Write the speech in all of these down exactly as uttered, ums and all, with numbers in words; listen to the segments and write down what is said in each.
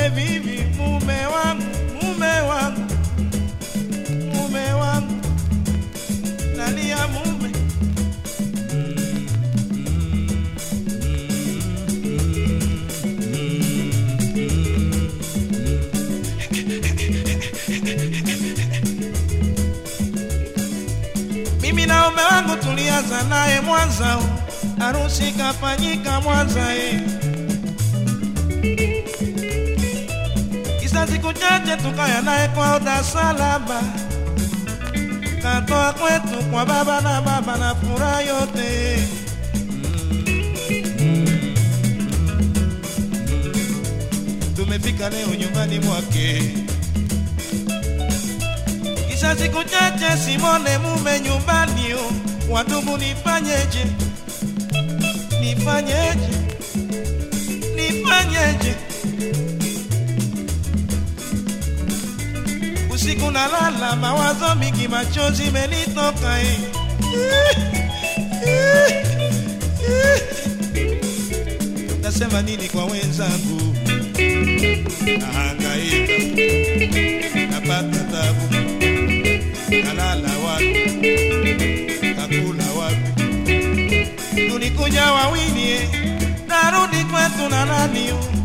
vivi mume wangu, mume wangu, mume wangu, nalia mume. Mimi na mume wangu tulianza naye Mwanza, harusi kafanyika Mwanza eh. Kisa siku chache tukaya naye kwa Dar es Salaam, katoa kwetu kwa baba na baba na furaha yote. Tumefika leo nyumbani mwake, kisa siku chache simone mume nyumbani. Wadumu nifanyeje, nifanyeje, nifanyeje? Usiku nalala mawazo mingi, machozi menitoka eh. Nasema nini kwa wenzangu? Nahangaika, napata tabu, nalala wapi, nakula wapi? Tulikuja wawili eh, narudi kwetu na nani?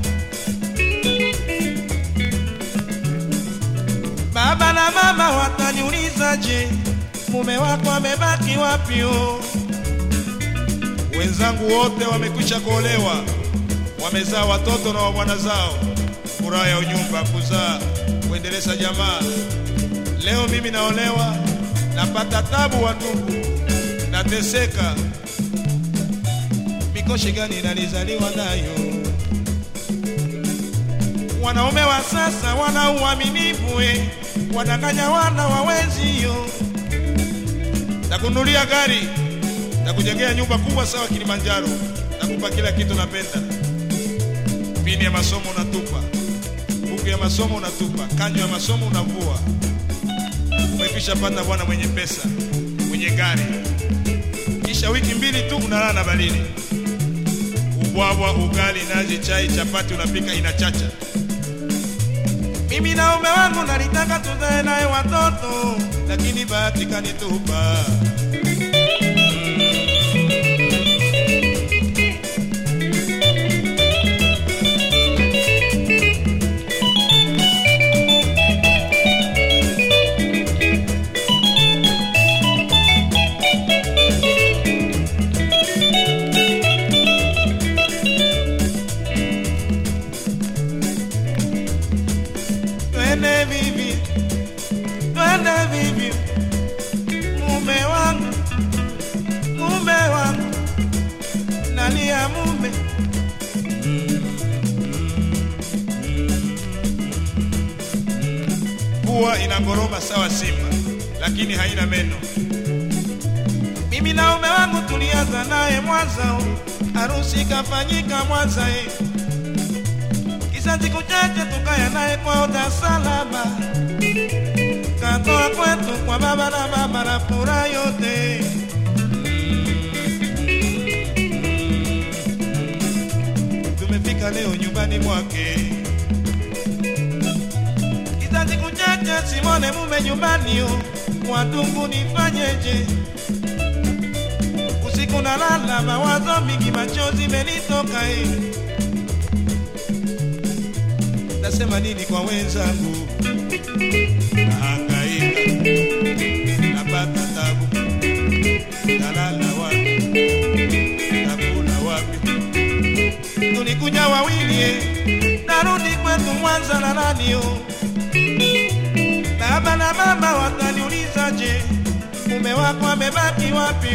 Baba na mama wataniuliza, je, mume wako amebaki wapi? Wenzangu wote wamekwisha kuolewa, wamezaa watoto na bwana zao, furaha ya nyumba, kuzaa, kuendeleza jamaa. Leo mimi naolewa, napata tabu, watu nateseka. Mikoshi gani nalizaliwa nayo? Wanaume wa sasa wana uaminifu eh, wadanganya wana wawenzio. Nakununulia gari, nakujengea nyumba kubwa sawa Kilimanjaro, nakupa kila kitu napenda. Pini ya masomo unatupa, buku ya masomo unatupa, kanjo ya masomo unavua. Umekisha pata bwana mwenye pesa, mwenye gari. Kisha wiki mbili tu unalala balini. Ubwabwa, ugali, nazi, chai, chapati unapika inachacha. Mimi na mume wangu nalitaka tuzae naye watoto, lakini bahati kanitupa. Twende vivi, twende vivi, mume wangu, mume wangu, nalia mume. Pua inangoroma sawa simba, lakini haina meno. Mimi na mume wangu tulianza naye Mwanza, harusi kafanyika Mwanza eh. Kisa siku chache tukaya naye kwa Dar es Salaam, katoa kwetu kwa baba na baba na furaha yote. Tumefika leo nyumbani mwake, kisa siku chache simone mume nyumbani. Wadumu nifanyeje? Usiku nalala mawazo mingi, machozi menitoka eh. Nasema nini kwa wenzangu? Nahangaika, napata tabu, nalala wapi, nakula wapi? Tulikuja wawili eh, narudi kwetu Mwanza na nani? Baba na mama wataniuliza, je, mume wako amebaki wapi?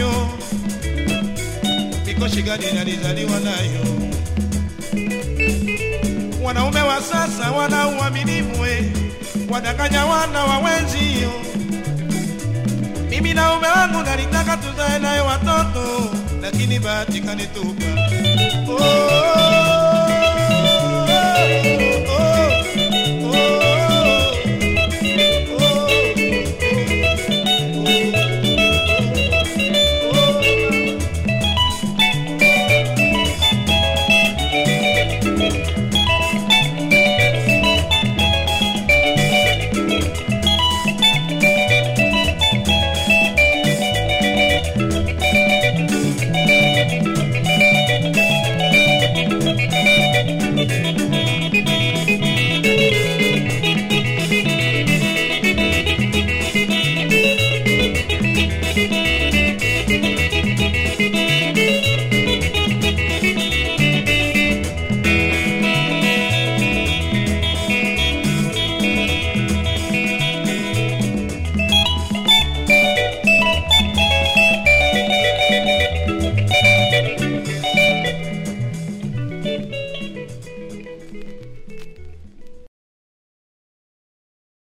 Mikoshi gani nalizaliwa nayo? Wanaume wa sasa wana uaminifu eh, wadanganya wana wawenzio. Mimi na mume wangu nalitaka tuzae naye watoto, lakini bahati kanitupa. Oh.